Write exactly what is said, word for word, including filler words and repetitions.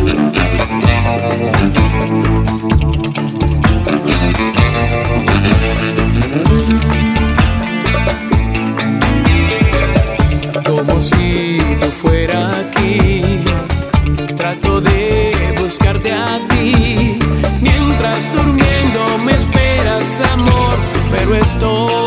Como si yo fuera aquí, trato de buscarte a ti. Mientras durmiendo me esperas, amor, pero estoy